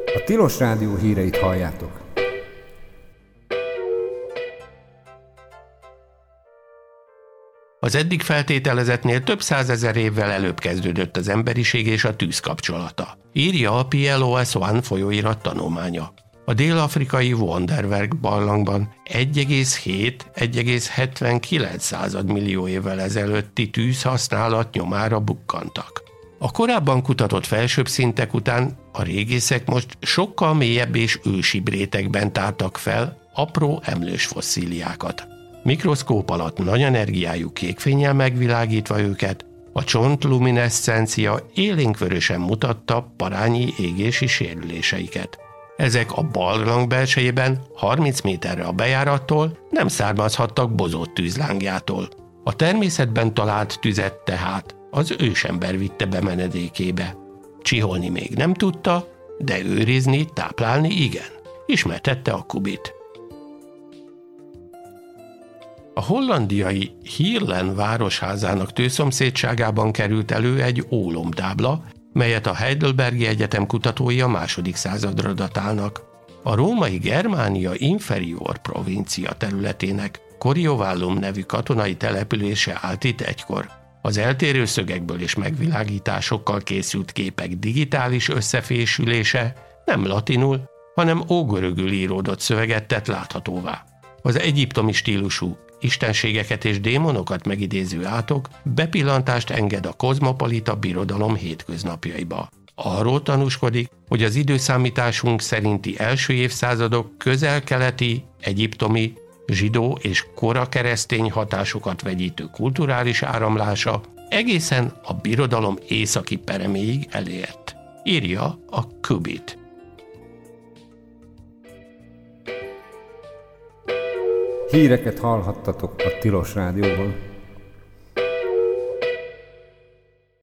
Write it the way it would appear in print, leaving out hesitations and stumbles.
A Tilos Rádió híreit halljátok. Az eddig feltételezettnél több százezer évvel előbb kezdődött az emberiség és a tűz kapcsolata, írja a PLOS ONE folyóirat tanulmánya. A dél-afrikai Wonderwerk barlangban 1,7-1,79 millió évvel ezelőtti tűzhasználat nyomára bukkantak. A korábban kutatott felsőbb szintek után a régészek most sokkal mélyebb és ősibb rétegben tártak fel apró emlős fosszíliákat. Mikroszkóp alatt nagy energiájú kékfénnyel megvilágítva őket, a csontlumineszcencia élénkvörösen mutatta parányi égési sérüléseiket. Ezek a barlang belsejében 30 méterre a bejárattól nem származhattak bozott tűzlángjától. A természetben talált tüzet tehát az ősember vitte be menedékébe. Csiholni még nem tudta, de őrizni, táplálni igen, ismertette a Kubit. A hollandiai Heerlen városházának tőszomszédságában került elő egy ólomtábla, melyet a Heidelbergi Egyetem kutatói a második századra datálnak. A római Germania Inferior provincia területének Coriovallum nevű katonai települése állt itt egykor. Az eltérő szögekből és megvilágításokkal készült képek digitális összefésülése nem latinul, hanem ógörögül íródott szöveget tett láthatóvá. Az egyiptomi stílusú, istenségeket és démonokat megidéző átok bepillantást enged a kozmopolita birodalom hétköznapjaiba. Arról tanúskodik, hogy az időszámításunk szerinti első évszázadok közel-keleti, egyiptomi, zsidó és kora keresztény hatásokat vegyítő kulturális áramlása egészen a birodalom északi pereméig elért, írja a Kubit. Híreket hallhattatok a Tilos Rádióban.